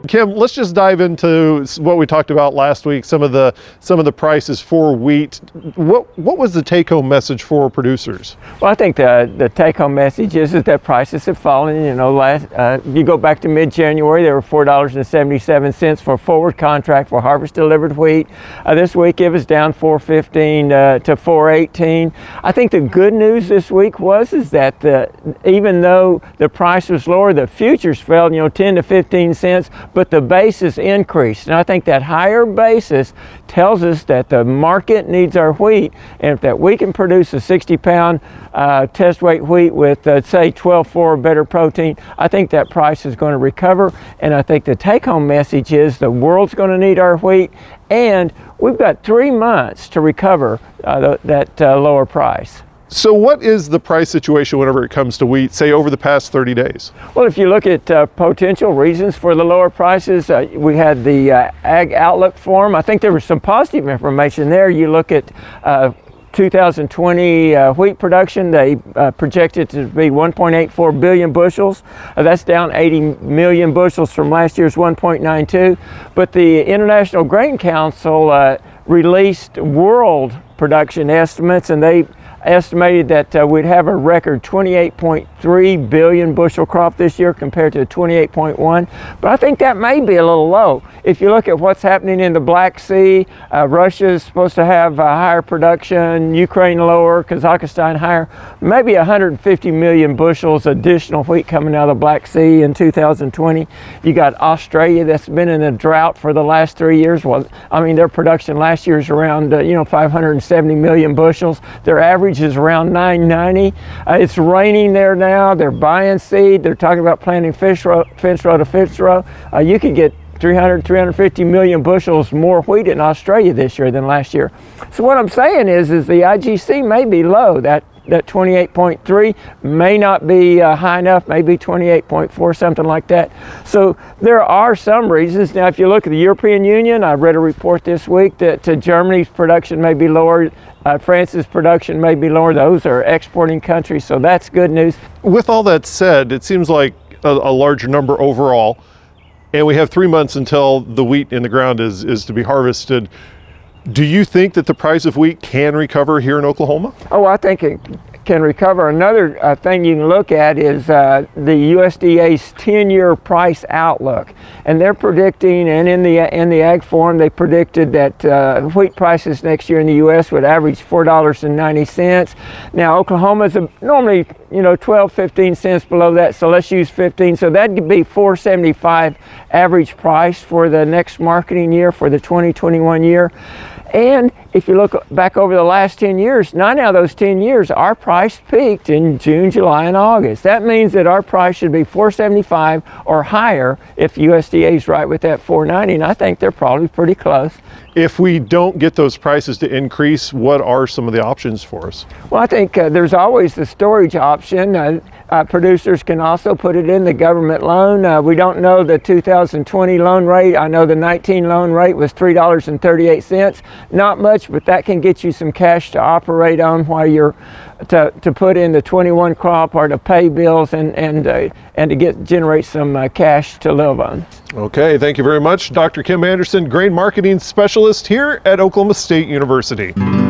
Kim, let's just dive into what we talked about last week, some of the prices for wheat. What was the take-home message for producers? Well, I think the take-home message is that prices have fallen. You know, you go back to mid-January, they were $4.77 for a forward contract for harvest delivered wheat. This week it was down $4.15 to $4.18. I think the good news this week was that even though the price was lower, the futures fell, 10 to 15 cents, but the basis increased. And I think that higher basis tells us that the market needs our wheat, and if that we can produce a 60-pound test weight wheat with, say, 12.4 better protein, I think that price is going to recover. And I think the take-home message is the world's going to need our wheat, and we've got 3 months to recover that lower price. So what is the price situation whenever it comes to wheat, say over the past 30 days? Well, if you look at potential reasons for the lower prices, we had the Ag Outlook Forum. I think there was some positive information there. You look at 2020 wheat production, they projected to be 1.84 billion bushels. That's down 80 million bushels from last year's 1.92. But the International Grain Council released world production estimates, and they estimated that we'd have a record 28.3 billion bushel crop this year compared to 28.1, but I think that may be a little low. If you look at what's happening in the Black Sea, Russia is supposed to have higher production, Ukraine lower, Kazakhstan higher, maybe 150 million bushels additional wheat coming out of the Black Sea in 2020. You got Australia that's been in a drought for the last 3 years. Well, I mean, their production last year is around 570 million bushels. Their average is around 990. It's raining there now. They're buying seed. They're talking about planting fence row to fence row. You could get 350 million bushels more wheat in Australia this year than last year. So what I'm saying is the IGC may be low. That 28.3 may not be high enough, maybe 28.4, something like that. So there are some reasons. Now, if you look at the European Union, I read a report this week that Germany's production may be lower, France's production may be lower. Those are exporting countries, so that's good news. With all that said, it seems like a larger number overall, and we have 3 months until the wheat in the ground is to be harvested. Do you think that the price of wheat can recover here in Oklahoma? Oh, I think it can recover. Another thing you can look at is the USDA's 10-year price outlook, and they're predicting, and in the Ag Forum, they predicted that wheat prices next year in the U.S. would average $4.90. Now, Oklahoma's normally 12, 15 cents below that, so let's use 15. So that'd be $4.75 average price for the next marketing year, for the 2021 year. And if you look back over the last 10 years, 9 out of those 10 years, our price peaked in June, July, and August. That means that our price should be $4.75 or higher if USDA is right with that $4.90, and I think they're probably pretty close. If we don't get those prices to increase, what are some of the options for us? Well, I think there's always the storage option. Producers can also put it in the government loan. We don't know the 2020 loan rate. I know the 19 loan rate was $3.38. Not much, but that can get you some cash to operate on while you're to put in the 21 crop or to pay bills and to generate some cash to live on. Okay, thank you very much, Dr. Kim Anderson, Grain Marketing Specialist here at Oklahoma State University.